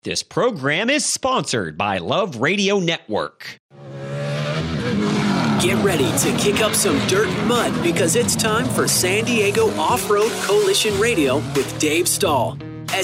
This program is sponsored by Love Radio Network. Get ready to kick up some dirt and mud because it's time for San Diego Off-Road Coalition Radio with Dave Stahl.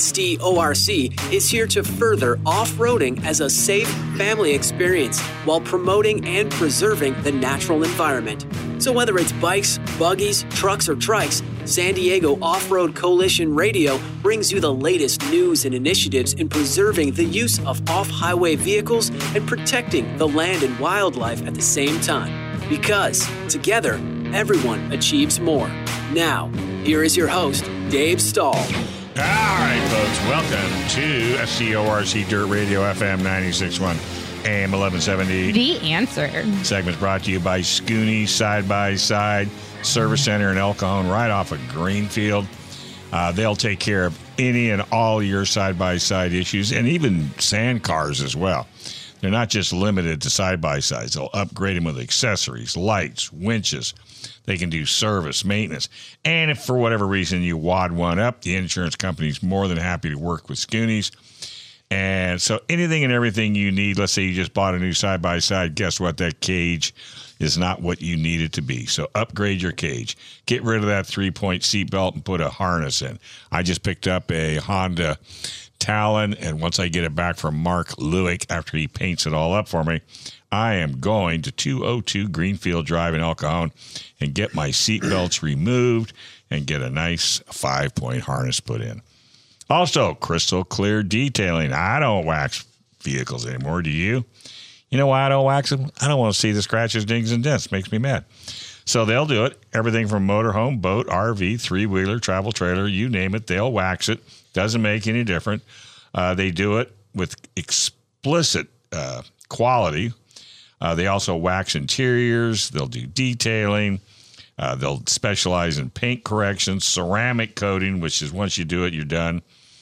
SDORC is here to further off-roading as a safe family experience while promoting and preserving the natural environment. So whether it's bikes, buggies, trucks, or trikes, San Diego Off-Road Coalition Radio brings you the latest news and initiatives in preserving the use of off-highway vehicles and protecting the land and wildlife at the same time. Because together, everyone achieves more. Now, here is your host, Dave Stahl. All right, folks, welcome to SDORC Dirt Radio FM 96.1 AM 1170. The Answer. Segment's brought to you by Scooney Side-by-Side Service Center in El Cajon, right off of Greenfield. They'll take care of any and all your side-by-side issues and even sand cars as well. They're not just limited to side-by-sides. They'll upgrade them with accessories, lights, winches. They can do service, maintenance. And if for whatever reason you wad one up, the insurance company's more than happy to work with Scoonies. And so anything and everything you need, let's say you just bought a new side-by-side, guess what? That cage is not what you need it to be. So upgrade your cage. Get rid of that three-point seatbelt and put a harness in. I just picked up a Honda Talon, and once I get it back from Mark Lewick after he paints it all up for me, I am going to 202 Greenfield Drive in El Cajon and get my seatbelts removed and get a nice 5-point harness put in. Also, Crystal Clear Detailing. I don't wax vehicles anymore. Do you? You know why I don't wax them? I don't want to see the scratches, dings, and dents. Makes me mad. So they'll do it. Everything from motorhome, boat, RV, three-wheeler, travel trailer, you name it, they'll wax it. Doesn't make any difference. They do it with explicit quality. They also wax interiors. They'll do detailing. They'll specialize in paint correction, ceramic coating, which is once you do it, you're done.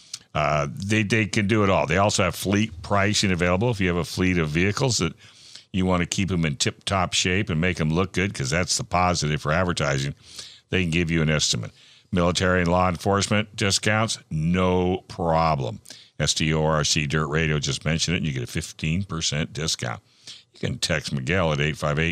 They can do it all. They also have fleet pricing available if you have a fleet of vehicles that you want to keep them in tip-top shape and make them look good, because that's the positive for advertising. They can give you an estimate. Military and law enforcement discounts, no problem. SDORC Dirt Radio, just mention it, and you get a 15% discount. You can text Miguel at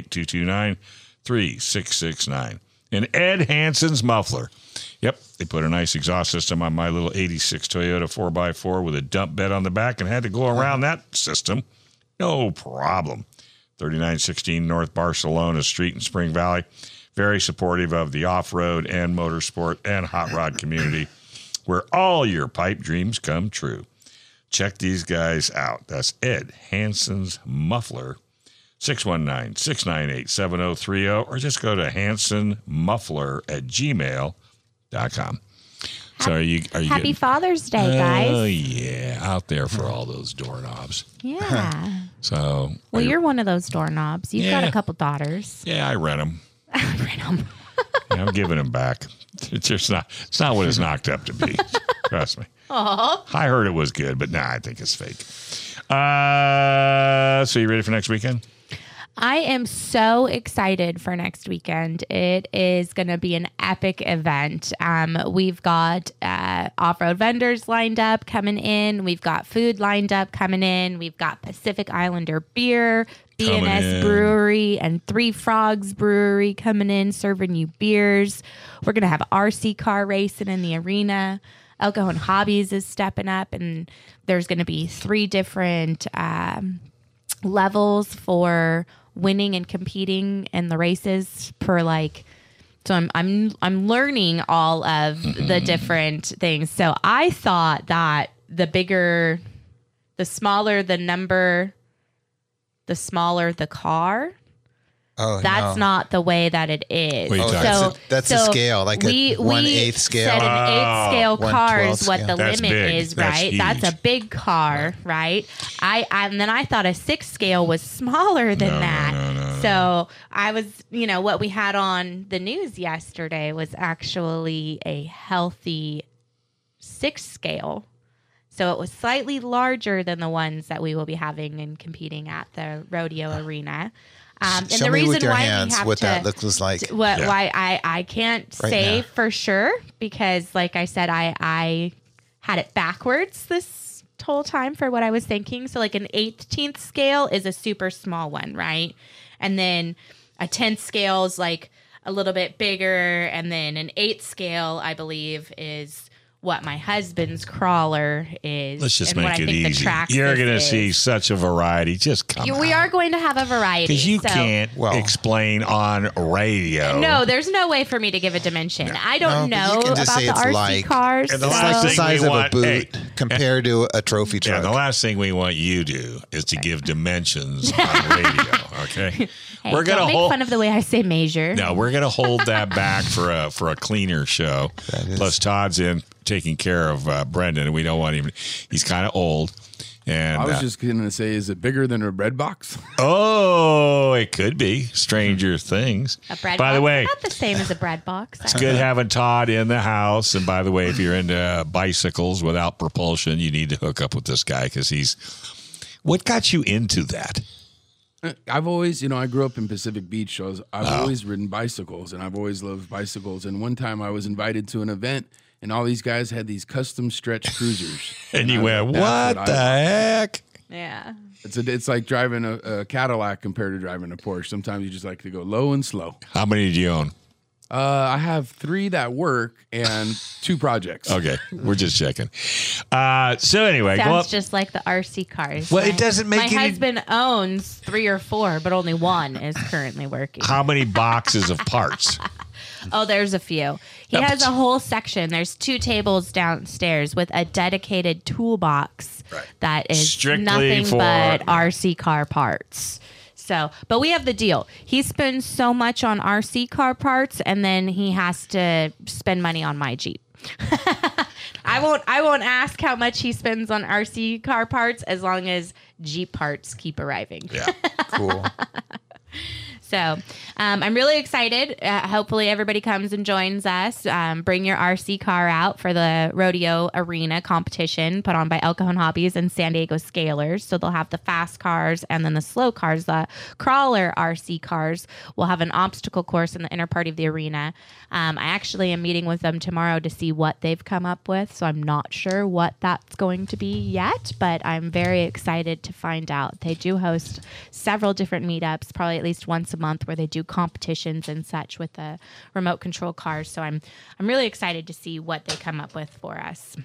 858-229-3669. And Ed Hansen's Muffler. Yep, they put a nice exhaust system on my little 86 Toyota 4x4 with a dump bed on the back and had to go around that system. No problem. 3916 North Barcelona Street in Spring Valley. Very supportive of the off-road and motorsport and hot rod community, where all your pipe dreams come true. Check these guys out. That's Ed Hansen's Muffler, 619-698-7030, or just go to hansenmuffler@gmail.com. So are you Happy getting, Father's Day, guys. Oh, yeah, out there for all those doorknobs. Yeah. So, Well, you're one of those doorknobs. You've got a couple daughters. Yeah, I rent them. Rent them. I'm giving them back. It's not what it's knocked up to be. Trust me. Aww. I heard it was good, but I think it's fake. So you ready for next weekend? I am so excited for next weekend. It is going to be an epic event. We've got off-road vendors lined up coming in. We've got food lined up coming in. We've got Pacific Islander beer, B&S Brewery, and Three Frogs Brewery coming in, serving you beers. We're going to have RC car racing in the arena. El Cajon Hobbies is stepping up, and there's going to be 3 different levels for winning and competing in the races per so I'm learning all of the different things. So I thought that the smaller the number, the smaller the car. Oh, that's not the way that it is. That's a scale, like a 1/8 scale. Said an 8th scale car is what the That's limit big. is, That's right? huge. That's a big car, right? And then I thought a 6th scale was smaller than that. No. So I was, what we had on the news yesterday was actually a healthy 6th scale. So it was slightly larger than the ones that we will be having and competing at the rodeo arena. And Show the me reason with your why hands we have what to, that looks like. why I can't Right say now. for sure because, like I said, I had it backwards this whole time for what I was thinking. So like an 18th scale is a super small one, right? And then a 10th scale is like a little bit bigger, and then an 8th scale, I believe, is what my husband's crawler is. Let's just and make it easy. You're going to see such a variety. Just come on. We are going to have a variety. Because you can't explain on radio. No, there's no way for me to give a dimension. I don't know about the RC cars. It's like the size of a boot compared to a trophy truck. Yeah, the last thing we want you to do is to give dimensions on radio, okay? Hey, we're gonna make fun of the way I say measure. No, we're going to hold that back for a cleaner show. Plus, Todd's in taking care of Brendan, and we don't want him. He's kind of old. And I was just going to say, is it bigger than a bread box? Oh, it could be. Stranger Things. A bread by box? the way, Not the same as a bread box. It's good having Todd in the house. And by the way, if you're into bicycles without propulsion, you need to hook up with this guy because he's. What got you into that? I've always, I grew up in Pacific Beach, so I've always ridden bicycles, and I've always loved bicycles. And one time I was invited to an event, and all these guys had these custom stretch cruisers. And you went, what the heck? Yeah. It's like driving a Cadillac compared to driving a Porsche. Sometimes you just like to go low and slow. How many do you own? I have 3 that work and 2 projects. Okay, we're just checking. So anyway, sounds just like the RC cars. Well, it doesn't make my husband owns 3 or 4, but only 1 is currently working. How many boxes of parts? Oh, there's a few. He has a whole section. There's 2 tables downstairs with a dedicated toolbox that is strictly nothing for but RC car parts. So, but we have the deal. He spends so much on RC car parts, and then he has to spend money on my Jeep. I won't ask how much he spends on RC car parts as long as Jeep parts keep arriving. Yeah, cool. So I'm really excited. Hopefully everybody comes and joins us. Bring your RC car out for the Rodeo Arena competition put on by El Cajon Hobbies and San Diego Scalers. So they'll have the fast cars and then the slow cars. The crawler RC cars will have an obstacle course in the inner part of the arena. I actually am meeting with them tomorrow to see what they've come up with. So I'm not sure what that's going to be yet, but I'm very excited to find out. They do host several different meetups, probably at least once a month, where they do competitions and such with the remote control cars. So I'm really excited to see what they come up with for us.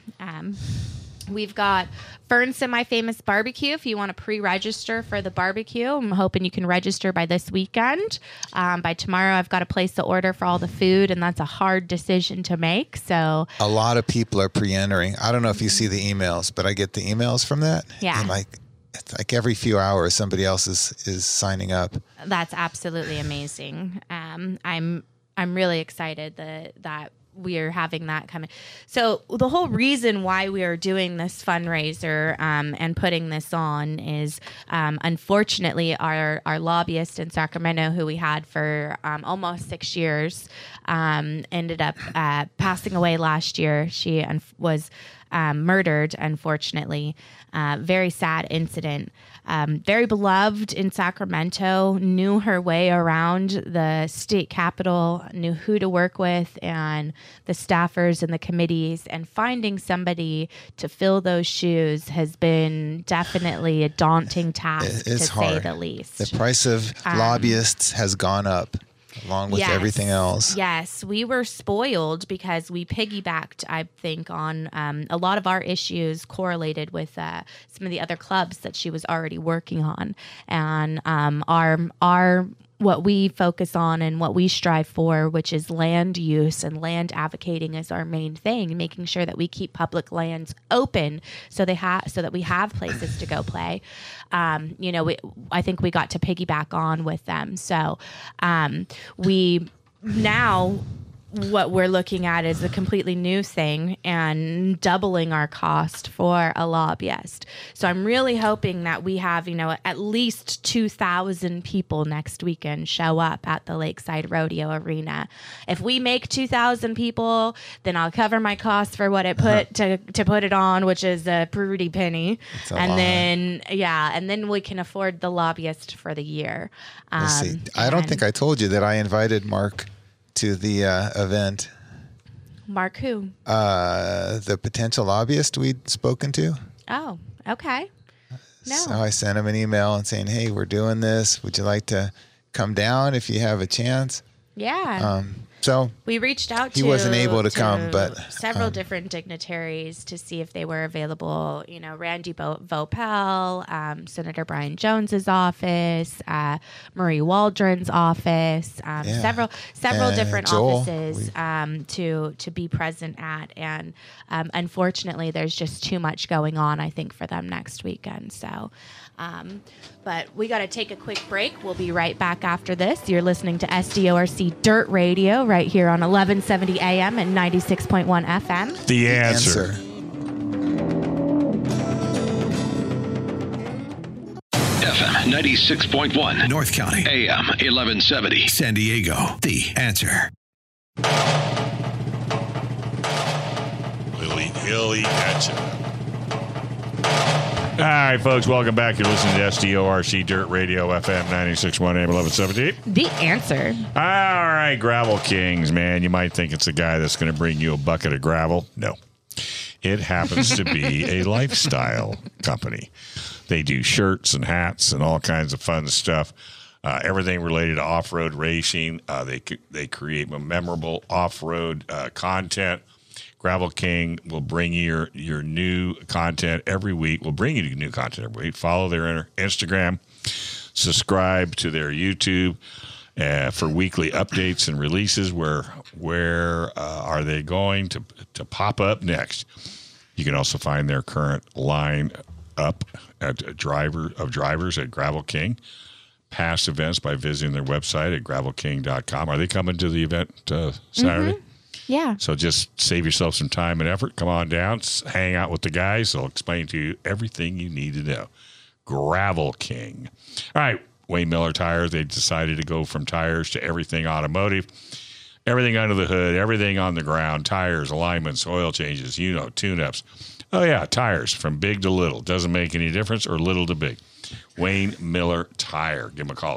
We've got Fern Semi-Famous Barbecue. If you want to pre-register for the barbecue, I'm hoping you can register by this weekend. By tomorrow, I've got to place the order for all the food, and that's a hard decision to make. So a lot of people are pre-entering. I don't know if you see the emails, but I get the emails from that. Yeah. And it's like every few hours, somebody else is signing up. That's absolutely amazing. I'm really excited that we are having that coming. So the whole reason why we are doing this fundraiser and putting this on is unfortunately our lobbyist in Sacramento, who we had for almost 6 years, ended up passing away last year. She was murdered, unfortunately. Very sad incident. Very beloved in Sacramento, knew her way around the state capitol, knew who to work with and the staffers and the committees, and finding somebody to fill those shoes has been definitely a daunting task, to say the least. The price of lobbyists has gone up, along with everything else. Yes, we were spoiled because we piggybacked, I think, on a lot of our issues correlated with some of the other clubs that she was already working on. And our what we focus on and what we strive for, which is land use and land advocating, is our main thing, making sure that we keep public lands open so that we have places to go play. I think we got to piggyback on with them. So we now what we're looking at is a completely new thing and doubling our cost for a lobbyist. So I'm really hoping that we have, at least 2,000 people next weekend show up at the Lakeside Rodeo Arena. If we make 2,000 people, then I'll cover my costs for what it put to put it on, which is a pretty penny. And then we can afford the lobbyist for the year. Let's see. I don't think I told you that I invited Mark to the event. Mark who? The potential lobbyist we'd spoken to. Oh, okay. No. So I sent him an email and saying, hey, we're doing this. Would you like to come down if you have a chance? Yeah. So we reached out he wasn't able to come, but several different dignitaries to see if they were available. You know, Randy Vopel, Senator Brian Jones's office, Marie Waldron's office, several And different Joel, offices to be present at. And unfortunately, there's just too much going on, I think, for them next weekend. So. But we got to take a quick break. We'll be right back after this. You're listening to SDORC Dirt Radio right here on 1170 AM and 96.1 FM. The answer. FM 96.1 North County, AM 1170 San Diego. The answer. He'll eat at you. All right, folks, welcome back. You're listening to SDORC Dirt Radio, FM 96.1 AM 1170. The answer. All right, Gravel Kings, man. You might think it's a guy that's going to bring you a bucket of gravel. No. It happens to be a lifestyle company. They do shirts and hats and all kinds of fun stuff. Everything related to off-road racing. They create memorable off-road content. Gravel King will bring you your new content every week. We'll bring you new content every week. Follow their Instagram. Subscribe to their YouTube for weekly updates and releases. Where are they going to pop up next? You can also find their current line up at drivers at Gravel King. Past events by visiting their website at gravelking.com. Are they coming to the event Saturday? Mm-hmm. Yeah. So just save yourself some time and effort. Come on down, hang out with the guys. They'll explain to you everything you need to know. Gravel King. All right, Wayne Miller Tires. They decided to go from tires to everything automotive. Everything under the hood, everything on the ground, tires, alignments, oil changes, tune-ups. Oh, yeah, tires from big to little. Doesn't make any difference, or little to big. Wayne Miller Tire. Give them a call,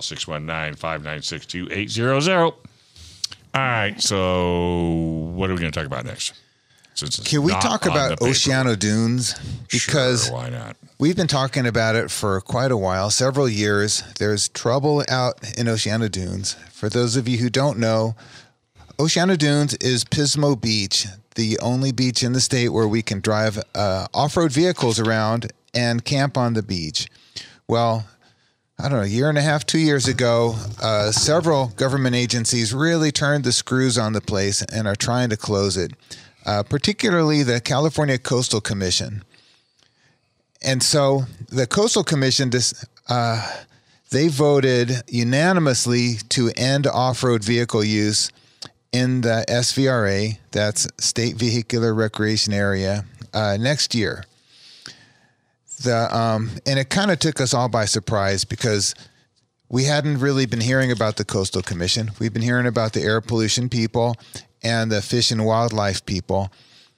619-596-2800. All right, so what are we going to talk about next? Can we talk about Oceano Dunes? Because sure, why not? We've been talking about it for quite a while, several years. There's trouble out in Oceano Dunes. For those of you who don't know, Oceano Dunes is Pismo Beach, the only beach in the state where we can drive off-road vehicles around and camp on the beach. Well, I don't know, a year and a half, 2 years ago, several government agencies really turned the screws on the place and are trying to close it, particularly the California Coastal Commission. And so the Coastal Commission, they voted unanimously to end off-road vehicle use in the SVRA, that's State Vehicular Recreation Area, next year. And it kind of took us all by surprise because we hadn't really been hearing about the Coastal Commission. We've been hearing about the air pollution people and the fish and wildlife people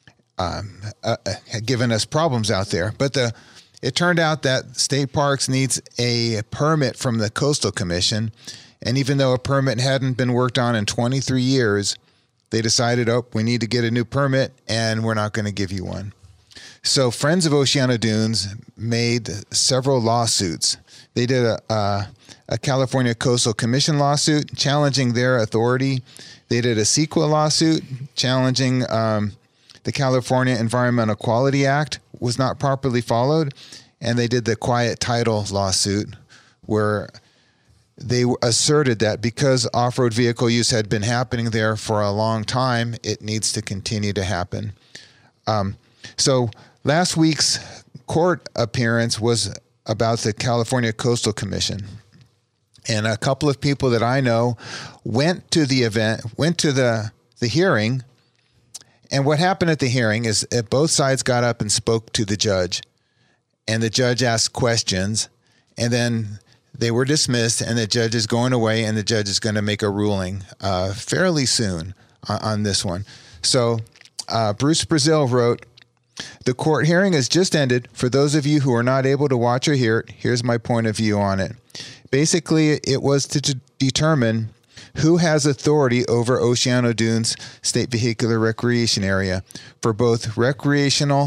giving us problems out there. But it turned out that State Parks needs a permit from the Coastal Commission. And even though a permit hadn't been worked on in 23 years, they decided, we need to get a new permit and we're not going to give you one. So Friends of Oceano Dunes made several lawsuits. They did a California Coastal Commission lawsuit challenging their authority. They did a CEQA lawsuit challenging the California Environmental Quality Act was not properly followed. And they did the Quiet Title lawsuit where they asserted that because off-road vehicle use had been happening there for a long time, it needs to continue to happen. So last week's court appearance was about the California Coastal Commission. And a couple of people that I know went to the hearing. And what happened at the hearing is that both sides got up and spoke to the judge. And the judge asked questions. And then they were dismissed. And the judge is going away. And the judge is going to make a ruling fairly soon on this one. So Bruce Brazil wrote, "The court hearing has just ended. For those of you who are not able to watch or hear it, here's my point of view on it. Basically, it was to determine who has authority over Oceano Dunes State Vehicular Recreation Area for both recreational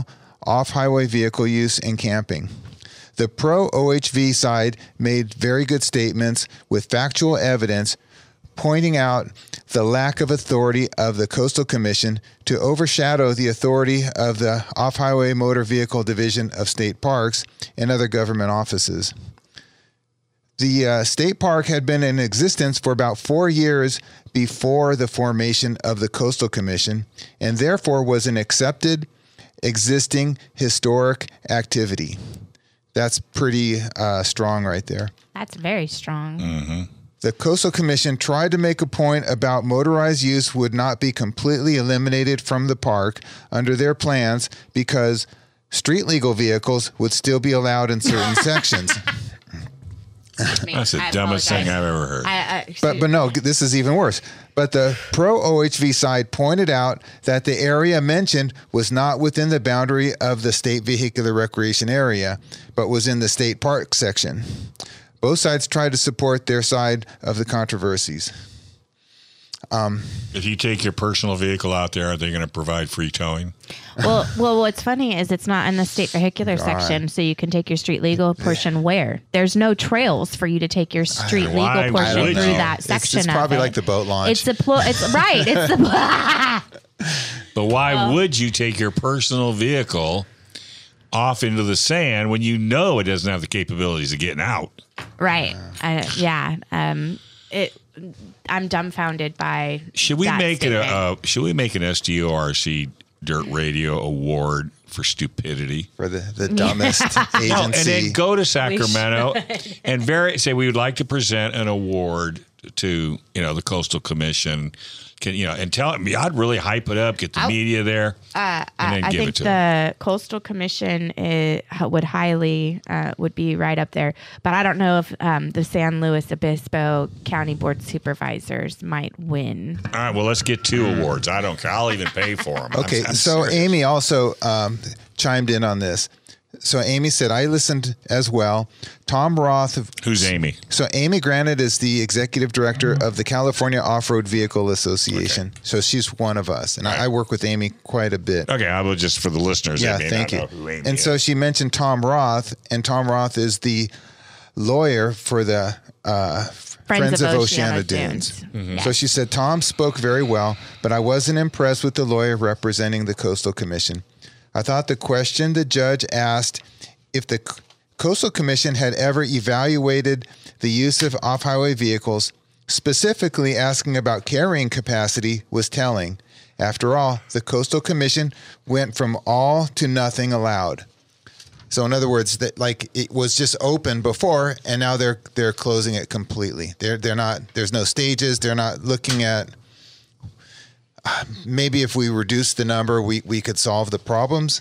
off-highway vehicle use and camping. The pro-OHV side made very good statements with factual evidence pointing out the lack of authority of the Coastal Commission to overshadow the authority of the Off-Highway Motor Vehicle Division of State Parks and other government offices. The state park had been in existence for about 4 years before the formation of the Coastal Commission, and therefore was an accepted, existing historic activity. That's pretty strong right there. That's very strong. Mm-hmm. The Coastal Commission tried to make a point about motorized use would not be completely eliminated from the park under their plans because street legal vehicles would still be allowed in certain sections. That's the dumbest thing I've ever heard. But no, this is even worse. But the pro-OHV side pointed out that the area mentioned was not within the boundary of the state vehicular recreation area, but was in the state park section. Both sides tried to support their side of the controversies. If you take your personal vehicle out there, are they going to provide free towing? Well, what's funny is it's not in the state vehicular section, so you can take your street legal portion where? There's no trails for you to take your street legal portion through that section. It's probably like the boat launch. It's right. It's the. But why would you take your personal vehicle off into the sand when you know it doesn't have the capabilities of getting out? Right. Yeah. I'm dumbfounded by. Should we that make statement. Should we make an SDORC Dirt Radio Award for stupidity? For the dumbest agency. No, and then go to Sacramento and say we would like to present an award to the Coastal Commission. And tell them I'd really hype it up, get the media there, and then I give think it to them. the Coastal Commission would be right up there, but I don't know if the San Luis Obispo County Board of Supervisors might win. All right, well, let's get 2 awards. I don't care. I'll even pay for them. Okay, I'm so serious. Amy also chimed in on this. So Amy said, I listened as well. Tom Roth. Who's Amy? So Amy Granite is the executive director of the California Off-Road Vehicle Association. Okay. So she's one of us. And I work with Amy quite a bit. Okay, I will just for the listeners. Yeah, thank you. And so she mentioned Tom Roth, and Tom Roth is the lawyer for the Friends of Oceana Dunes. Mm-hmm. So she said, Tom spoke very well, but I wasn't impressed with the lawyer representing the Coastal Commission. I thought the question the judge asked if the Coastal Commission had ever evaluated the use of off-highway vehicles, specifically asking about carrying capacity, was telling. After all, the Coastal Commission went from all to nothing allowed. So in other words, that it was just open before, and now they're closing it completely. They're not. There's no stages. They're not looking at. Maybe if we reduce the number, we could solve the problems.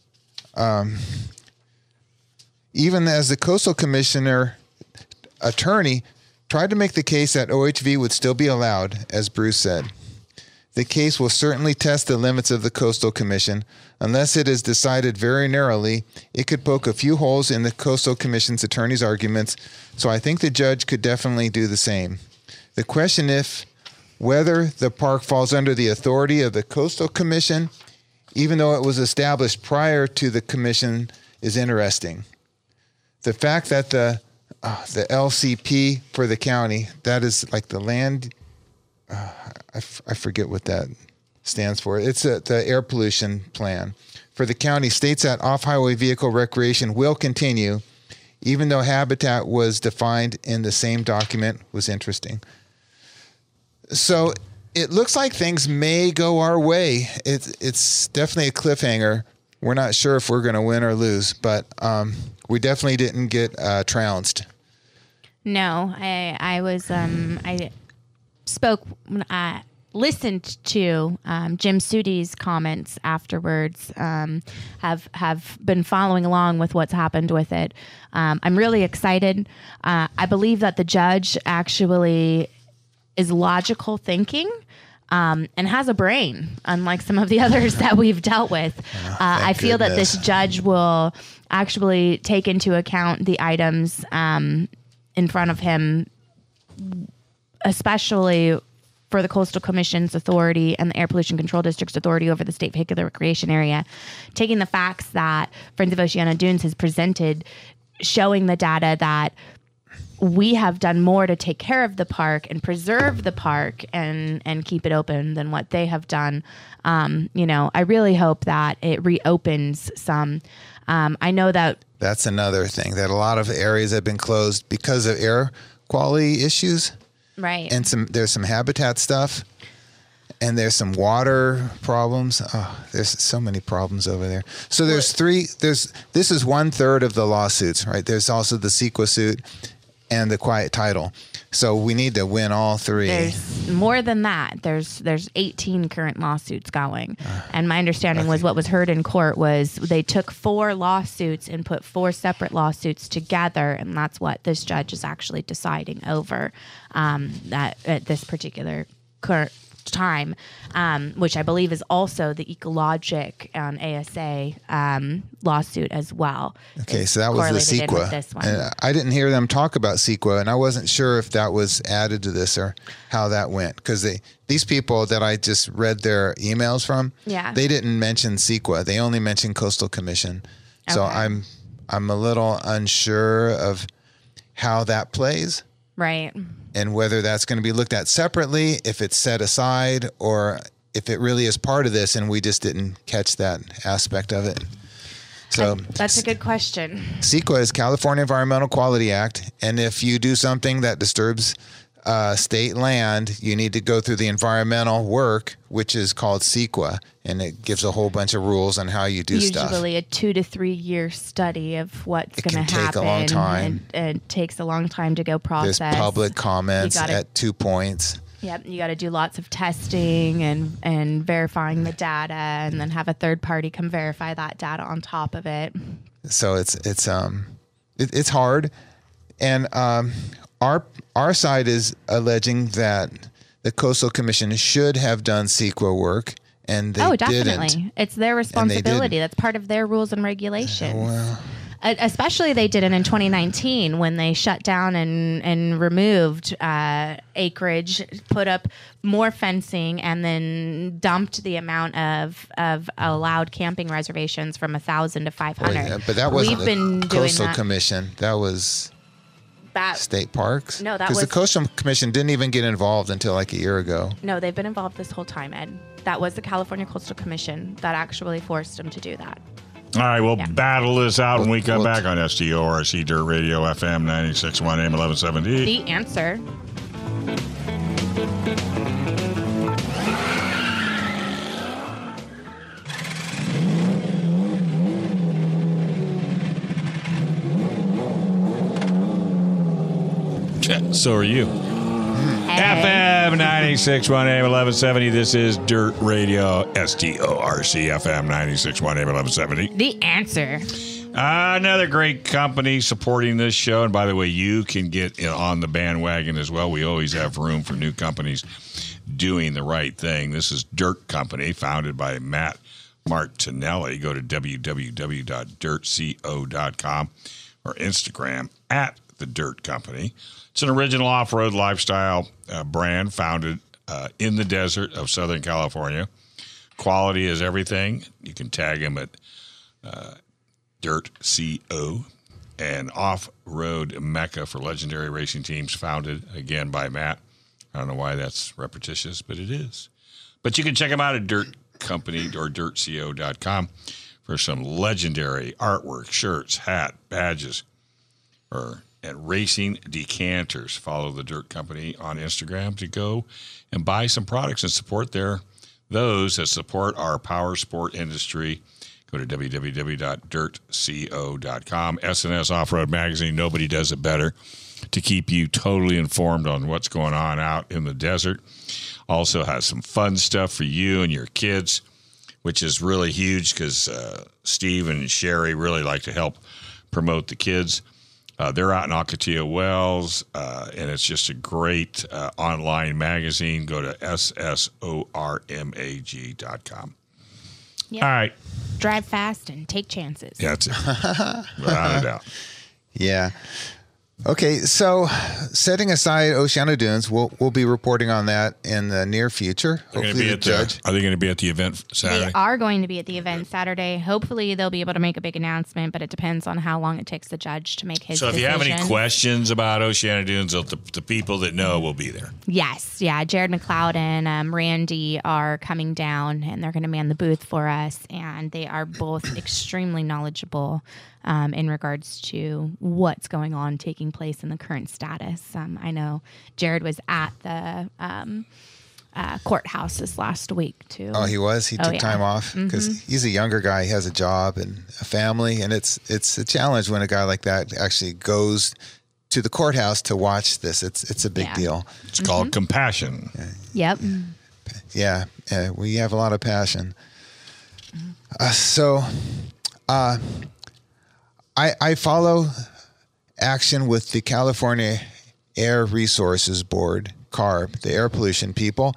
Even as the Coastal Commissioner attorney tried to make the case that OHV would still be allowed, as Bruce said. The case will certainly test the limits of the Coastal Commission. Unless it is decided very narrowly, it could poke a few holes in the Coastal Commission's attorney's arguments, so I think the judge could definitely do the same. The question whether the park falls under the authority of the Coastal Commission, even though it was established prior to the commission, is interesting. The fact that the LCP for the county, that is like the land, I forget what that stands for. It's the air pollution plan for the county, states that off-highway vehicle recreation will continue, even though habitat was defined in the same document, was interesting. So it looks like things may go our way. It's definitely a cliffhanger. We're not sure if we're going to win or lose, but we definitely didn't get trounced. No, I was I listened to Jim Sudi's comments afterwards. Have been following along with what's happened with it. I'm really excited. I believe that the judge actually is logical thinking and has a brain, unlike some of the others that we've dealt with. I feel that this judge will actually take into account the items in front of him, especially for the Coastal Commission's authority and the Air Pollution Control District's authority over the state vehicular recreation area, taking the facts that Friends of Oceana Dunes has presented, showing the data that we have done more to take care of the park and preserve the park and keep it open than what they have done. I really hope that it reopens some. I know that's another thing, that a lot of areas have been closed because of air quality issues. Right. And there's some habitat stuff, and there's some water problems. Oh, there's so many problems over there. So this is 1/3 of the lawsuits, right? There's also the CEQA suit and the quiet title. So we need to win all three. There's more than that. There's 18 current lawsuits going. And my understanding was what was heard in court was they took 4 lawsuits and put 4 separate lawsuits together, and that's what this judge is actually deciding over that at this particular current time, which I believe is also the Ecologic and ASA lawsuit as well. Okay, so that was the CEQA. This one. And I didn't hear them talk about CEQA, and I wasn't sure if that was added to this or how that went, because these people that I just read their emails from, they didn't mention CEQA. They only mentioned Coastal Commission. Okay. So I'm a little unsure of how that plays. Right. And whether that's going to be looked at separately, if it's set aside, or if it really is part of this and we just didn't catch that aspect of it. So that's a good question. CEQA is California Environmental Quality Act, and if you do something that disturbs state land, you need to go through the environmental work, which is called CEQA, and it gives a whole bunch of rules on how you do stuff. Usually a 2 to 3 year study of what's going to happen. It can take a long time. And it takes a long time to go process. There's public comments at 2 points. Yep, you got to do lots of testing and verifying the data, and then have a third party come verify that data on top of it. So it's hard, and our side is alleging that the Coastal Commission should have done CEQA work, and they definitely didn't. It's their responsibility. That's part of their rules and regulations. Especially they did it in 2019 when they shut down and removed acreage, put up more fencing, and then dumped the amount of allowed camping reservations from 1,000 to 500. Well, yeah, but that wasn't the Coastal Commission. That was state parks. No, that was because the Coastal Commission didn't even get involved until like a year ago. No, they've been involved this whole time, Ed. That was the California Coastal Commission that actually forced them to do that. All right, we'll battle this out when we come back on SDORC Dirt Radio FM 96.1 AM 1170. The answer. So are you. FM 96.1 AM 1170. This is Dirt Radio, SDORC FM 96.1 AM 1170. The answer. Another great company supporting this show. And by the way, you can get on the bandwagon as well. We always have room for new companies doing the right thing. This is Dirt Company, founded by Matt Martinelli. Go to www.dirtco.com or Instagram at The Dirt Company. It's an original off-road lifestyle brand founded in the desert of Southern California. Quality is everything. You can tag them at DirtCO, an off-road mecca for legendary racing teams, founded, again, by Matt. I don't know why that's repetitious, but it is. But you can check them out at Dirt Company or DirtCO.com for some legendary artwork, shirts, hat, badges, and racing decanters. Follow the Dirt Company on Instagram to go and buy some products and support those that support our power sport industry. Go to www.dirtco.com. S&S Off-Road Magazine, nobody does it better to keep you totally informed on what's going on out in the desert. Also has some fun stuff for you and your kids, which is really huge because Steve and Sherry really like to help promote the kids. They're out in Ocotillo Wells, and it's just a great online magazine. Go to ssormag.com. Yep. All right. Drive fast and take chances. Yeah, that's it. Without a doubt. Yeah. Okay, so setting aside Oceano Dunes, we'll be reporting on that in the near future. Are they Hopefully, going to be at the event Saturday? They are going to be at the event Saturday. Hopefully, they'll be able to make a big announcement, but it depends on how long it takes the judge to make his So if decision. you have any questions about Oceano Dunes, the people that know will be there. Yes, yeah. Jared McLeod and Randy are coming down, and they're going to man the booth for us, and they are both extremely knowledgeable in regards to what's going on, taking place in the current status. I know Jared was at the courthouse this last week too. Oh, he was? He took time off? Because he's a younger guy. He has a job and a family, and it's a challenge when a guy like that actually goes to the courthouse to watch this. It's a big deal. It's called compassion. Yep. Yeah, we have a lot of passion. I follow action with the California Air Resources Board, CARB, the air pollution people.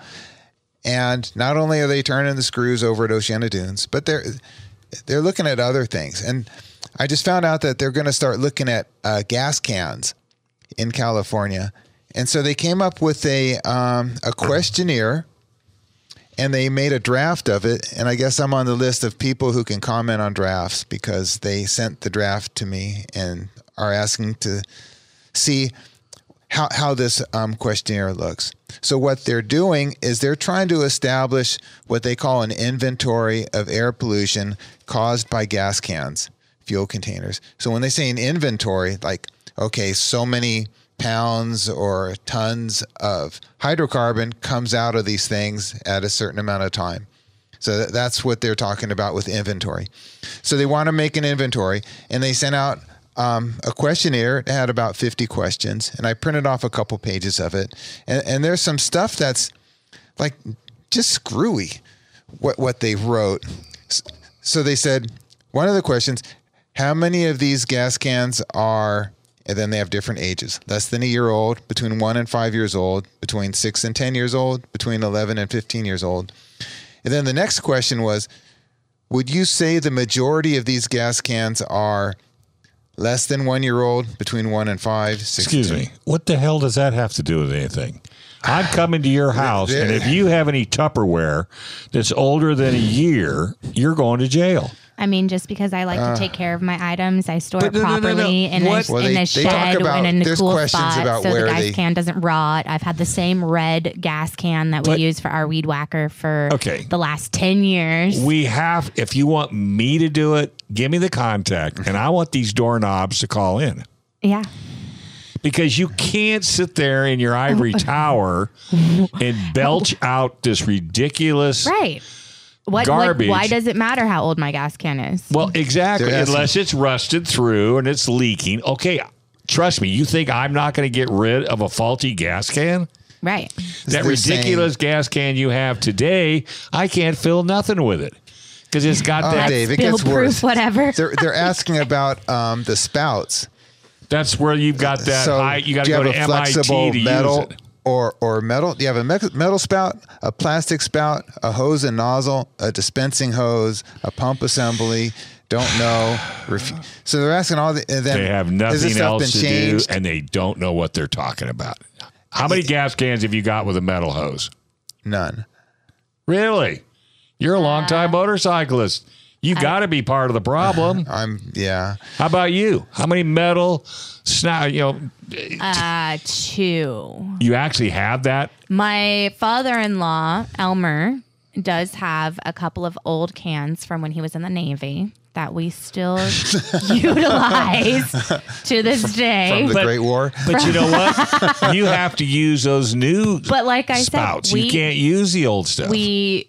And not only are they turning the screws over at Oceano Dunes, but they're looking at other things. And I just found out that they're going to start looking at gas cans in California. And so they came up with a questionnaire, and they made a draft of it. And I guess I'm on the list of people who can comment on drafts because they sent the draft to me and are asking to see how this questionnaire looks. So what they're doing is they're trying to establish what they call an inventory of air pollution caused by gas cans, fuel containers. So when they say an inventory, like, okay, so many pounds or tons of hydrocarbon comes out of these things at a certain amount of time. So that's what they're talking about with inventory. So they want to make an inventory, and they sent out a questionnaire. It had about 50 questions, and I printed off a couple pages of it. And there's some stuff that's like just screwy, what they wrote. So they said, one of the questions, how many of these gas cans are, and then they have different ages, less than a year old, between 1 and 5 years old, between 6 and 10 years old, between 11 and 15 years old. And then the next question was, would you say the majority of these gas cans are less than 1 year old, between 1 and 5, 6? Excuse me. What the hell does that have to do with anything? I'm coming to your house, and if you have any Tupperware that's older than a year, you're going to jail. I mean, just because I like to take care of my items, I store it properly in What? a shed and in a there's cool questions spot about so the where gas they- can doesn't rot. I've had the same red gas can that we But- use for our weed whacker for Okay. the last 10 years. We have, if you want me to do it, give me the contact, and I want these doorknobs to call in. Yeah. Because you can't sit there in your ivory tower and belch out this ridiculous Right. garbage. Why does it matter how old my gas can is? Well, exactly. They're asking- Unless it's rusted through and it's leaking. Okay, trust me. You think I'm not going to get rid of a faulty gas can? Right. That They're ridiculous gas can you have today, I can't fill nothing with it because it's got that. Dave, it Spill gets proof, worse. whatever. They're asking about the spouts. That's where you've got that. So You got do to you go have to a MIT flexible to metal use it. or metal? Do you have a metal spout, a plastic spout, a hose and nozzle, a dispensing hose, a pump assembly? Don't know. So they're asking all the. And then They have has this nothing stuff else been to changed? do, and they don't know what they're talking about. How many gas cans have you got with a metal hose? None. Really? You're a longtime motorcyclist. You got to be part of the problem. Yeah. How about you? How many metal Two. you actually have that? My father-in-law, Elmer, does have a couple of old cans from when he was in the Navy that we still utilize to this day. From the Great War. But you know what? You have to use those new But like I spouts. said, You can't use the old stuff. we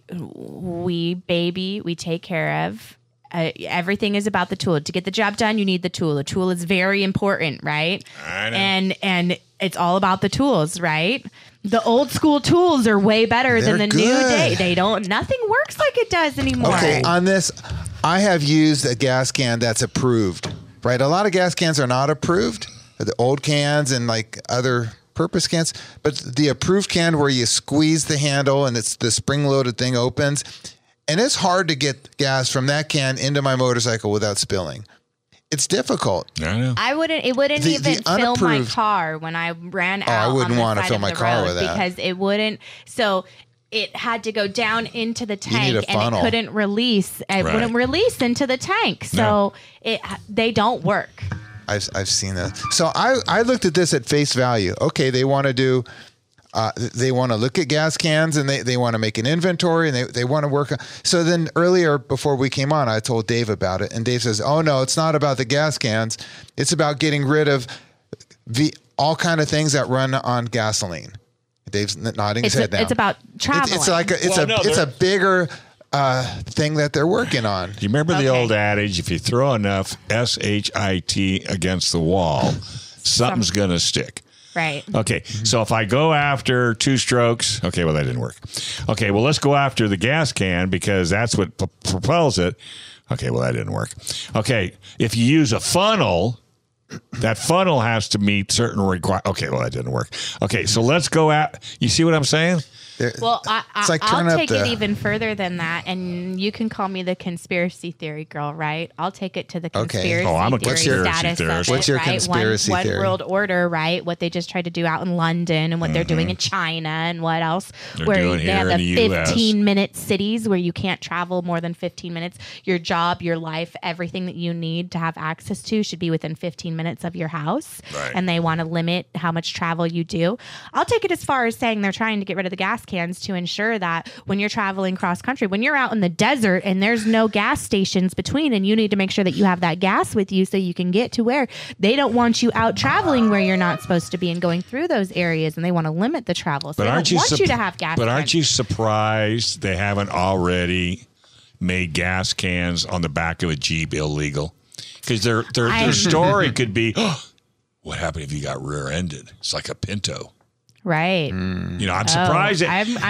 take care of. Everything is about the tool. To get the job done, you need the tool. The tool is very important, right? I know. And it's all about the tools, right? The old school tools are way better than the They're new good. day. Nothing works like it does anymore. Okay, on this, I have used a gas can that's approved, right? A lot of gas cans are not approved, the old cans and like other purpose cans, but the approved can where you squeeze the handle and it's the spring-loaded thing opens, and it's hard to get gas from that can into my motorcycle without spilling. it's difficult. I know. It wouldn't The even fill my unapproved- car when I ran out. I wouldn't want wanna to fill my car with that. because it wouldn't. So it had to go down into the need tank, a and funnel. it couldn't release. It Right. wouldn't release into the tank, so they don't work. I've seen that. So I looked at this at face value. Okay, they want to do. They want to look at gas cans and they want to make an inventory and they want to work. So then earlier before we came on, I told Dave about it, and Dave says, "Oh no, it's not about the gas cans. It's about getting rid of all kind of things that run on gasoline." Dave's nodding his head now. It's about traveling. It's like it's a bigger thing that they're working on. Do you remember the old adage? If you throw enough shit against the wall, something's going to stick. right. Okay, so if I go after two strokes, okay, well, that didn't work. Okay, well, let's go after the gas can because that's what propels it. Okay, well, that didn't work. Okay, if you use a funnel, that funnel has to meet certain requirements. Okay, well, that didn't work. Okay, so let's go at, you see what I'm saying? Well, It's like I'll turn up take it the- even further than that, and you can call me the conspiracy theory girl, right? I'll take it to the conspiracy Oh, I'm a theory conspiracy status theorist. of it, What's your right? conspiracy one theory? world order, right? What they just tried to do out in London, and what they're doing in China, and what else? They're where doing they here have in the the US. 15-minute cities where you can't travel more than 15 minutes. Your job, your life, everything that you need to have access to should be within 15 minutes of your house. Right. And they want to limit how much travel you do. I'll take it as far as saying they're trying to get rid of the gas cans to ensure that when you're traveling cross country, when you're out in the desert and there's no gas stations between, and you need to make sure that you have that gas with you so you can get to where they don't want you out traveling where you're not supposed to be and going through those areas, and they want to limit the travel. So they don't want you to have gas But cans. aren't you surprised they haven't already made gas cans on the back of a Jeep illegal? Because their story could be, what happened if you got rear-ended? It's like a Pinto. Right. You know, I'm surprised.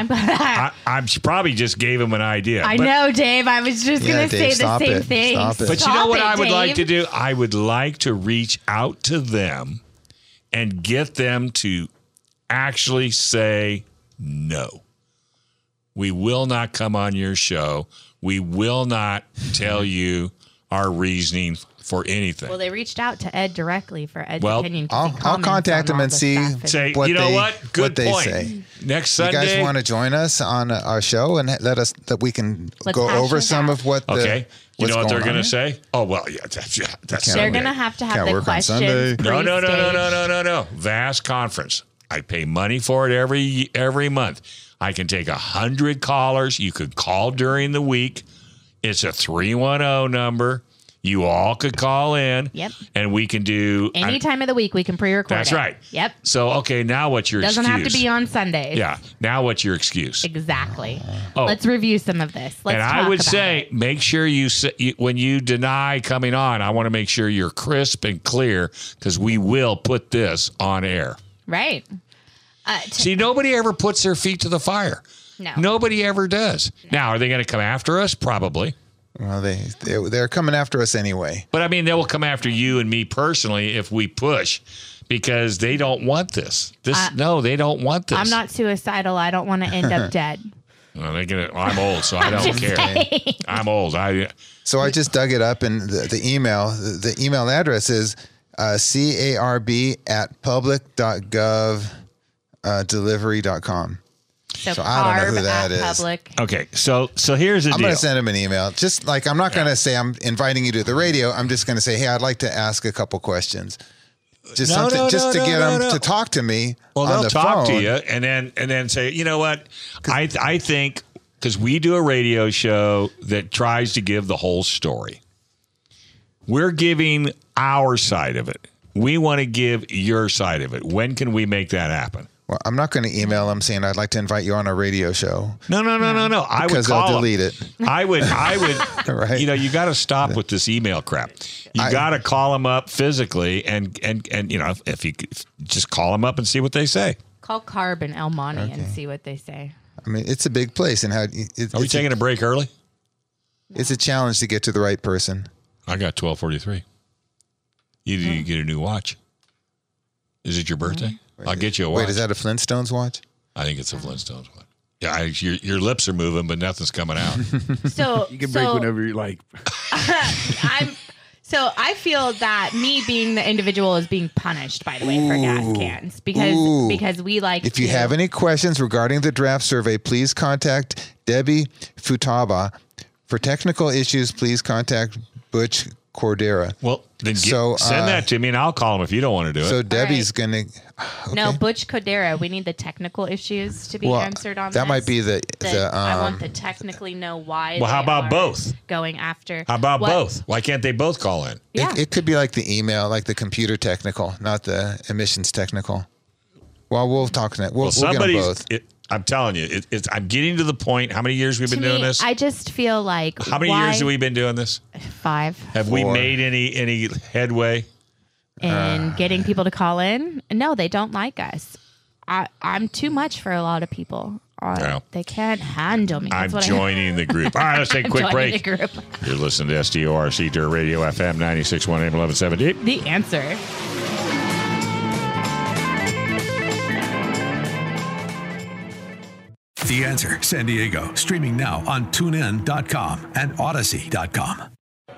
I probably just gave him an idea. I But- know, Dave. I was just Yeah, going to Dave, say the stop same it. thing. Stop it. But you know what Stop I it, would like to Dave. do? I would like to reach out to them and get them to actually say no. We will not come on your show. We will not tell you our reasoning for anything. Well, they reached out to Ed directly for Ed's Well, opinion. 'cause he I'll comments contact on him all and the see- stuff and- Say, what you know they- what? Good what they point. say. Next You Sunday. guys want to join us on our show and let us that we can Let's go hash over it some out. of what Okay. You what's know what they're going going to on here? say? Oh, well, yeah. That's Can't They're Sunday. going to have Can't the work on questions. Sunday. No. pre-staged. No. Vast conference. I pay money for it every month. I can take 100 callers. You could call during the week. It's a 310 number. You all could call in. Yep. And we can do Any time of the week, we can pre-record That's it. right. Yep. So, okay, now what's your Doesn't excuse? have to be on Sundays. Yeah. Now what's your excuse? Exactly. Oh. Let's review some of this. Let's And talk I would about say, it. make sure when you deny coming on, I want to make sure you're crisp and clear because we will put this on air. Right. See, nobody ever puts their feet to the fire. No. Nobody ever does. Now, are they going to come after us? Probably. Well, they're coming after us anyway. But I mean, they will come after you and me personally if we push because they don't want this. No, they don't want this. I'm not suicidal. I don't want to end up dead. Well, I'm old, so I don't Just care. saying. I'm old. So I just dug it up, and the email address is carb@public.gov delivery.com. So I don't know who carb that at is. Public. Okay, so here's the I'm deal. going to send him an email. Just like I'm not going to say I'm inviting you to the radio. I'm just going to say, hey, I'd like to ask a couple questions. Just No, something, no, just no, to no, get no, them no. to talk to me Well, on they'll the talk phone. to you and then say, you know what? I think because we do a radio show that tries to give the whole story. We're giving our side of it. We want to give your side of it. When can we make that happen? Well, I'm not going to email them saying I'd like to invite you on a radio show. No. I would Because call they'll them. delete it. I would. Right. You know, you got to stop with this email crap. You got to call them up physically, and you know, if you could just call them up and see what they say. Call Carb and El Monte and see what they say. I mean, it's a big place, and Are we taking a break early? It's a challenge to get to the right person. I got 12:43. You get a new watch. Is it your birthday? I'll get you a watch. Wait, is that a Flintstones watch? I think it's a Flintstones watch. Yeah, your lips are moving, but nothing's coming out. So You can break whenever you like. So I feel that me being the individual is being punished, by the way, for gas cans because we like. If you have any questions regarding the draft survey, please contact Debbie Futaba. For technical issues, please contact Butch Cordera. Well, then send that to me, and I'll call him if you don't want to do it. So Debbie's going to... No, Butch Cordera. We need the technical issues to be answered on that this. might be the I want to technically know why. Well, how about both? Going after. How about both? Why can't they both call in? Yeah. It could be like the email, like the computer technical, not the emissions technical. Well, we'll talk next. We'll get them both. I'm telling you, I'm getting to the point. How many years we've been doing this? I just feel like. How many years have we been doing this? 5. Have we made any headway? And getting people to call in? No, they don't like us. I'm too much for a lot of people. No. They can't handle me. I'm joining the group. All right, let's take a quick break. The group. You're listening to SDORC Dirt Radio FM 96.1 AM 1170. The answer. The Answer San Diego, streaming now on TuneIn.com and Odyssey.com.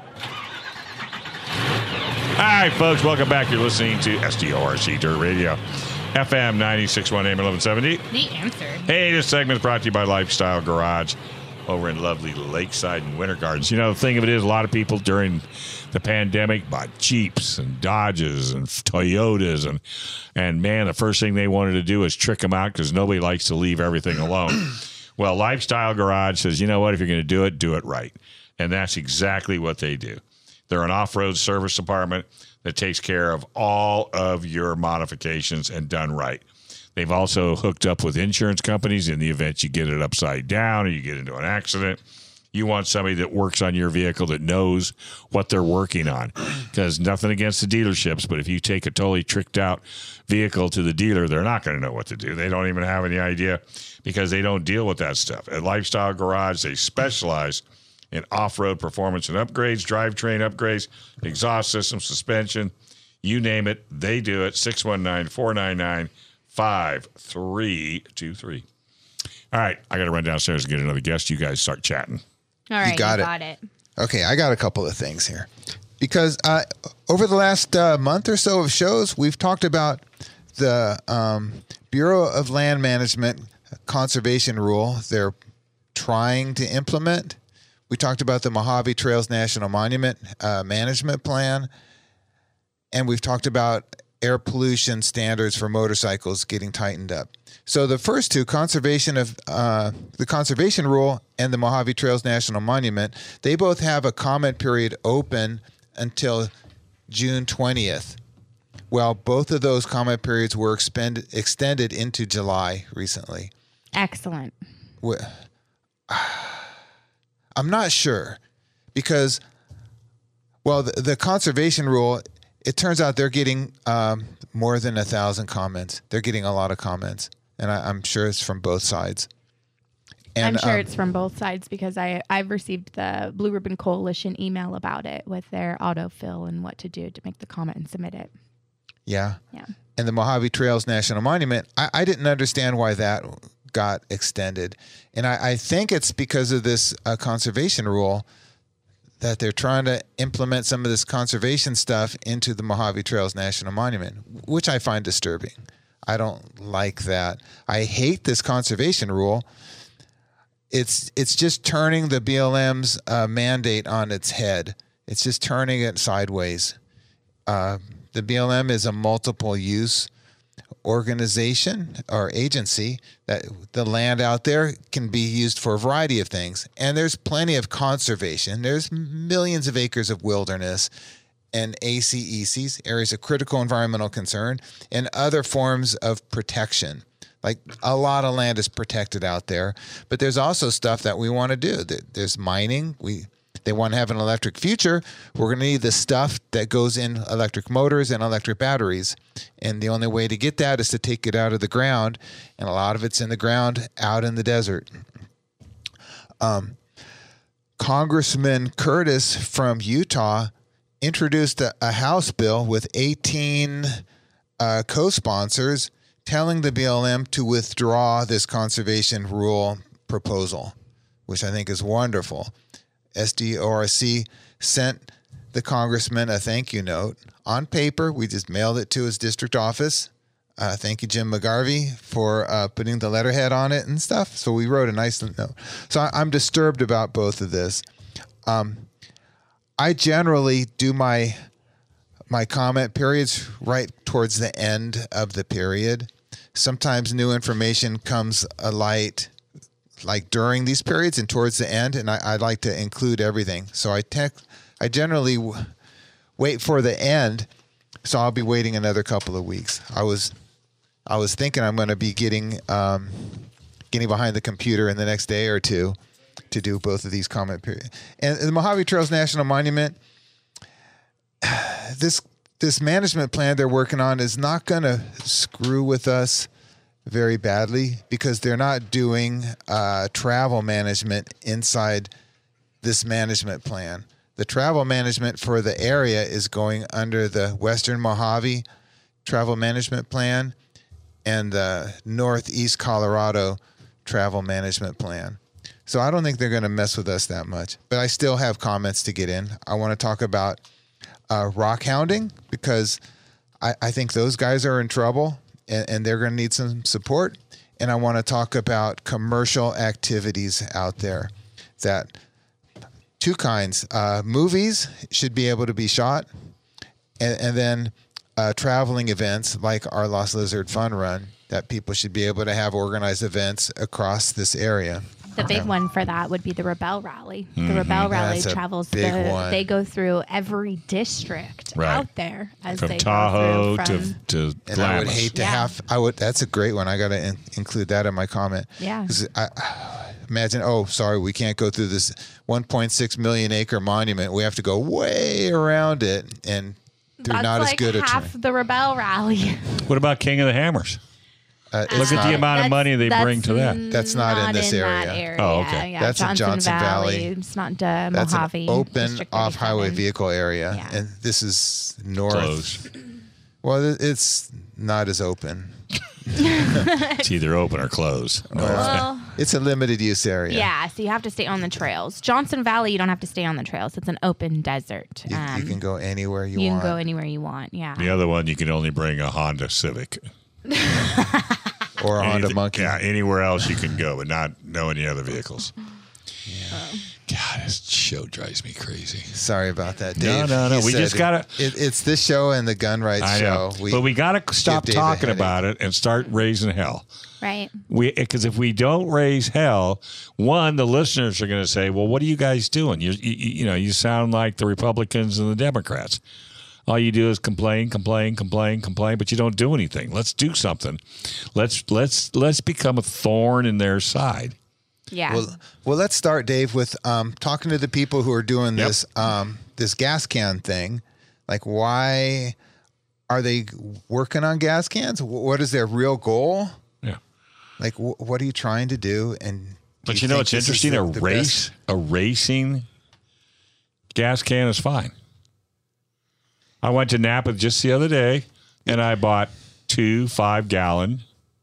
All right, folks, welcome back. You're listening to SDORC Dirt Radio, FM 96.1 AM 1170. The Answer. Hey, this segment is brought to you by Lifestyle Garage over in lovely Lakeside and Winter Gardens. You know, the thing of it is, a lot of people during the pandemic bought Jeeps and Dodges and Toyotas. And man, the first thing they wanted to do is trick them out because nobody likes to leave everything alone. Well, Lifestyle Garage says, you know what? If you're going to do it right. And that's exactly what they do. They're an off-road service department that takes care of all of your modifications and done right. They've also hooked up with insurance companies in the event you get it upside down or you get into an accident. You want somebody that works on your vehicle that knows what they're working on. Because nothing against the dealerships, but if you take a totally tricked out vehicle to the dealer, they're not going to know what to do. They don't even have any idea because they don't deal with that stuff. At Lifestyle Garage, they specialize in off-road performance and upgrades, drivetrain upgrades, exhaust system, suspension, you name it, they do it. 619-499-5323. All right, I got to run downstairs and get another guest. You guys start chatting. All right, you got it. Okay, I got a couple of things here. Because over the last month or so of shows, we've talked about the Bureau of Land Management conservation rule they're trying to implement. We talked about the Mojave Trails National Monument management plan, and we've talked about air pollution standards for motorcycles getting tightened up. So the first two, the conservation rule and the Mojave Trails National Monument, they both have a comment period open until June 20th. Well, both of those comment periods were extended into July recently. Excellent. I'm not sure because, well, the conservation rule, it turns out they're getting more than 1,000 comments. They're getting a lot of comments, and I'm sure it's from both sides. And, I'm sure it's from both sides because I've received the Blue Ribbon Coalition email about it with their autofill and what to do to make the comment and submit it. Yeah. Yeah. And the Mojave Trails National Monument, I didn't understand why that got extended. And I think it's because of this conservation rule that they're trying to implement some of this conservation stuff into the Mojave Trails National Monument, which I find disturbing. I don't like that. I hate this conservation rule. It's just turning the BLM's mandate on its head. It's just turning it sideways. The BLM is a multiple use organization or agency that the land out there can be used for a variety of things. And there's plenty of conservation. There's millions of acres of wilderness and ACECs, areas of critical environmental concern, and other forms of protection. Like a lot of land is protected out there, but there's also stuff that we want to do. There's mining. They want to have an electric future. We're going to need the stuff that goes in electric motors and electric batteries. And the only way to get that is to take it out of the ground. And a lot of it's in the ground out in the desert. Congressman Curtis from Utah introduced a House bill with 18 co-sponsors telling the BLM to withdraw this conservation rule proposal, which I think is wonderful. SDORC sent the congressman a thank you note on paper. We just mailed it to his district office. Thank you, Jim McGarvey, for putting the letterhead on it and stuff. So we wrote a nice note. So I'm disturbed about both of this. I generally do my comment periods right towards the end of the period. Sometimes new information comes alight like during these periods and towards the end, and I like to include everything. So I generally wait for the end, so I'll be waiting another couple of weeks. I was thinking I'm going to be getting behind the computer in the next day or two to do both of these comment periods. And the Mojave Trails National Monument, this management plan they're working on is not going to screw with us very badly because they're not doing travel management inside this management plan. The travel management for the area is going under the Western Mojave Travel Management Plan and the Northeast Colorado Travel Management Plan. So I don't think they're going to mess with us that much. But I still have comments to get in. I want to talk about rock hounding because I think those guys are in trouble and they're going to need some support. And I want to talk about commercial activities out there that two kinds. Movies should be able to be shot. And then traveling events like our Lost Lizard Fun Run that people should be able to have organized events across this area. The big one for that would be the Rebel Rally. The Rebel Rally travels. They go through every district out there as from they Tahoe go through to And Glamis. I would hate to have. That's a great one. I got to include that in my comment. Yeah. 'Cause imagine. Oh, sorry, we can't go through this 1.6 million acre monument. We have to go way around it and through That's not like as good a half terrain. the Rebel Rally. What about King of the Hammers? Look at the amount of money they bring to that. That's not in this area. That area. Oh, okay. Yeah, That's in Johnson Valley. It's not That's Mojave. an open District off-highway 37. vehicle area, Yeah. and this is north. Closed. Well, it's not as open. It's either open or closed. No, Well, It's a limited use area. yeah, so you have to stay on the trails. Johnson Valley, you don't have to stay on the trails. It's an open desert. You can go anywhere you You want. can go anywhere you want. Yeah. the other one, you can only bring a Honda Civic. Or a Honda Anything- Monkey. Yeah, anywhere else you can go, but not any other vehicles. God, this show drives me crazy. Sorry about that, No, Dave. no. You We said just gotta- It's this show and the gun rights I know, show. but we got to stop Dave a talking headache. about it and start raising hell. Right. Because if we don't raise hell, one, the listeners are going to say, "Well, what are you guys doing? You sound like the Republicans and the Democrats. All you do is complain, but you don't do anything. Let's do something. Let's become a thorn in their side." Yeah. Well, let's start, Dave, with talking to the people who are doing Yep. this gas can thing. Like, why are they working on gas cans? What is their real goal? Yeah. Like, what are you trying to do? And But do you know, think it's this is interesting. the best? A racing gas can is fine. I went to Napa just the other day, and I bought 2 5-gallon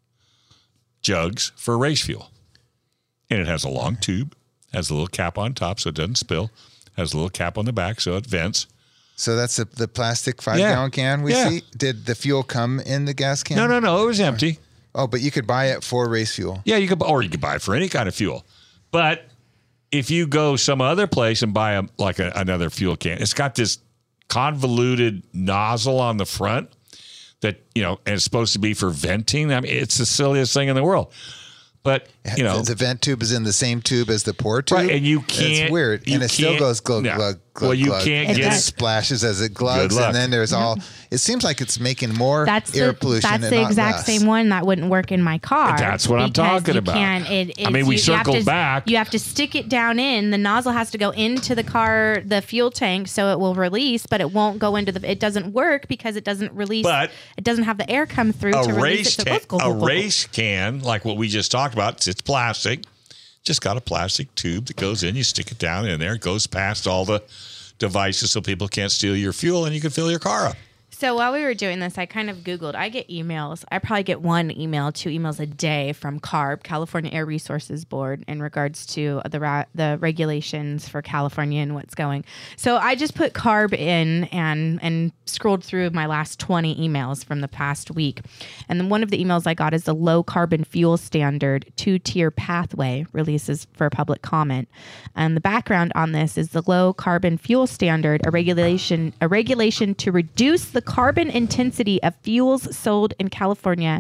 jugs for race fuel. And it has a long tube, has a little cap on top so it doesn't spill, has a little cap on the back so it vents. So that's the plastic 5-gallon can we see. Did the fuel come in the gas can? No, it was empty. Oh, but you could buy it for race fuel. Yeah, you could buy it for any kind of fuel. But if you go some other place and buy another fuel can, it's got this convoluted nozzle on the front that, and it's supposed to be for venting. I mean, it's the silliest thing in the world. But, the vent tube is in the same tube as the pour tube. Right, and you can't. It's weird. And it still goes glug, no. glug, glug, Well, you glug. can't and get it it. splashes as it Good glugs. luck. And then there's it seems like it's making more air pollution. That's and the not exact less. same one that wouldn't work in my car. That's what I'm because talking you about. Can't, I mean, we you have circled to- back. You have to stick it down in. The nozzle has to go into the car, the fuel tank, so it will release, but it won't go into the. It doesn't work because it doesn't release. But it doesn't have the air come through to release it. So it goes, a race can, like what we just talked about, it's plastic. Just got a plastic tube that goes in. You stick it down in there. It goes past all the devices so people can't steal your fuel, and you can fill your car up. So while we were doing this, I kind of Googled. I get emails. I probably get 2 emails a day from CARB, California Air Resources Board, in regards to the regulations for California and what's going. So I just put CARB in and scrolled through my last 20 emails from the past week. And then one of the emails I got is the Low Carbon Fuel Standard 2-tier pathway releases for public comment. And the background on this is the Low Carbon Fuel Standard, a regulation to reduce the carbon intensity of fuels sold in California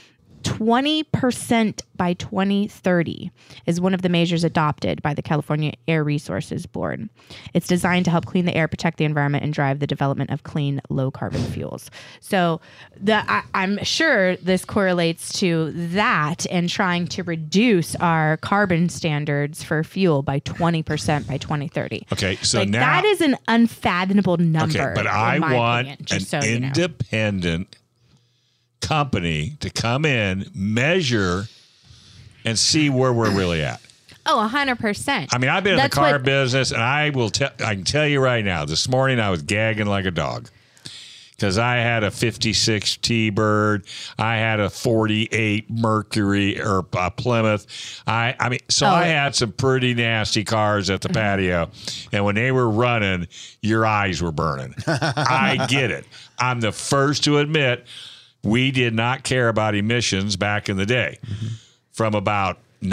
20% by 2030 is one of the measures adopted by the California Air Resources Board. It's designed to help clean the air, protect the environment, and drive the development of clean, low-carbon fuels. So I'm sure this correlates to that and trying to reduce our carbon standards for fuel by 20% by 2030. Okay, so like, now that is an unfathomable number. Okay, but I want opinion, an independent company to come in, measure, and see where we're really at. Oh, 100%. I mean, I've been in the car business, and I can tell you right now, this morning I was gagging like a dog because I had a 56 T-Bird. I had a 48 Mercury or Plymouth. I had some pretty nasty cars at the patio, and when they were running, your eyes were burning. I get it. I'm the first to admit we did not care about emissions back in the day. Mm-hmm. From about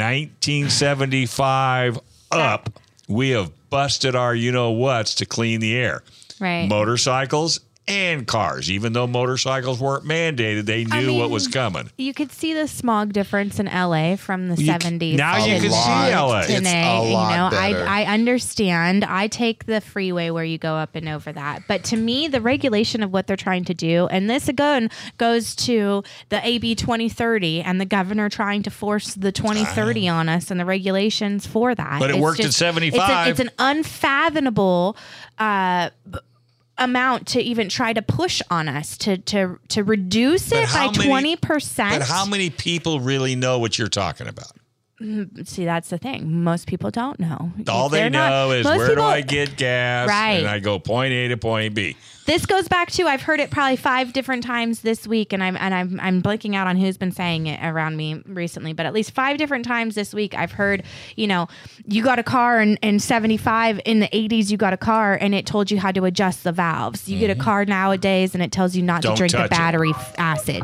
1975 up, we have busted our you-know-whats to clean the air. Right. Motorcycles and cars. Even though motorcycles weren't mandated, they knew what was coming. You could see the smog difference in LA from the 70s. Now you can see LA. It's a lot better. I understand. I take the freeway where you go up and over that. But to me, the regulation of what they're trying to do, and this again goes to the AB 2030 and the governor trying to force the 2030 on us and the regulations for that. But it worked in 75. It's an unfathomable amount to even try to push on us to reduce it by 20%. But how many people really know what you're talking about? See, that's the thing. Most people don't know. All they know is where do I get gas? Right. And I go point A to point B. This goes back to, I've heard it probably 5 different times this week, and I'm blanking out on who's been saying it around me recently, but at least 5 different times this week I've heard, you got a car in 75, in the 80s you got a car and it told you how to adjust the valves. You get a car nowadays and it tells you not to drink the battery acid,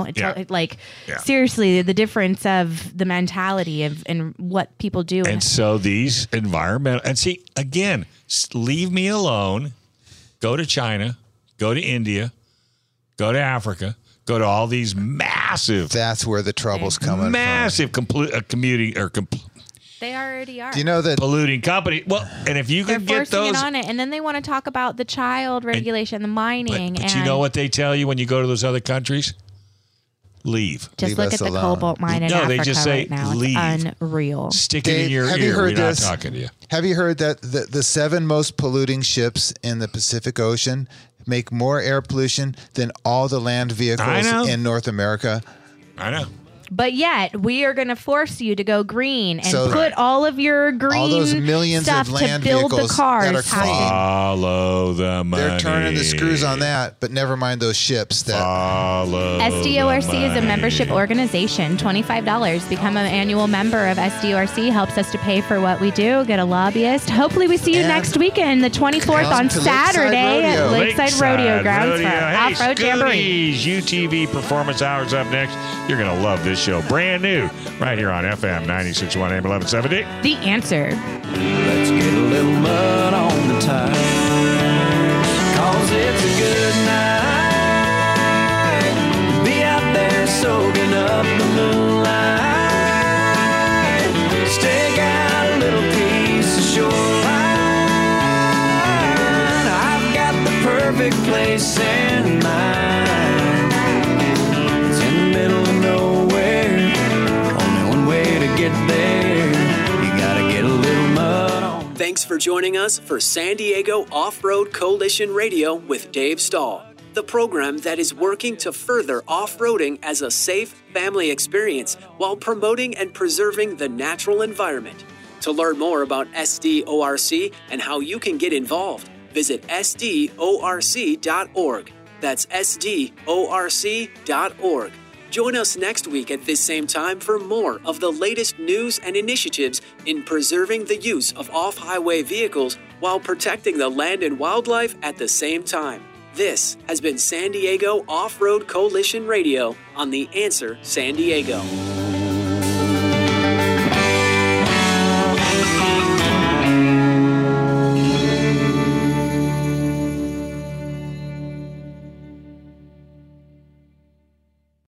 seriously, the difference of the mentality of and what people do. And so these environmental, and see, again, leave me alone. Go to China, go to India, go to Africa, go to all these massive. That's where the trouble's coming massive from. commuting or they already are. Do you know that polluting company? Well, and if you can get those it on it, and then they want to talk about the child regulation, the mining. But you know what they tell you when you go to those other countries? Leave. Just look at the cobalt mine in Africa. No, they just say right now. Leave. It's unreal. Stick it in your ear. We're not talking to you. Have you heard that the 7 most polluting ships in the Pacific Ocean make more air pollution than all the land vehicles in North America? I know. But yet, we are going to force you to go green and put all of your green all those millions stuff of land to build the cars. That are clean. Follow the money. They're turning the screws on that, but never mind those ships. SDORC is a membership organization. $25. Become an annual member of SDORC. Helps us to pay for what we do. Get a lobbyist. Hopefully, we see you next weekend, the 24th on Saturday at Lakeside Rodeo Grounds for Off-Road Jamboree. UTV Performance Hours up next. You're going to love this show. Brand new right here on FM 96.1 AM 1170. The Answer. Let's get a little mud on the tires, 'cause it's a good night. Be out there soaking up the moonlight. Stake out a little piece of shoreline. I've got the perfect place in mind. It's in the middle of nowhere. Get there, you gotta get a little mud on. Thanks for joining us for San Diego Off-Road Coalition Radio with Dave Stahl, the program that is working to further off-roading as a safe family experience while promoting and preserving the natural environment. To learn more about SDORC and how you can get involved, visit sdorc.org. That's SDORC.org. Join us next week at this same time for more of the latest news and initiatives in preserving the use of off-highway vehicles while protecting the land and wildlife at the same time. This has been San Diego Off-Road Coalition Radio on The Answer San Diego.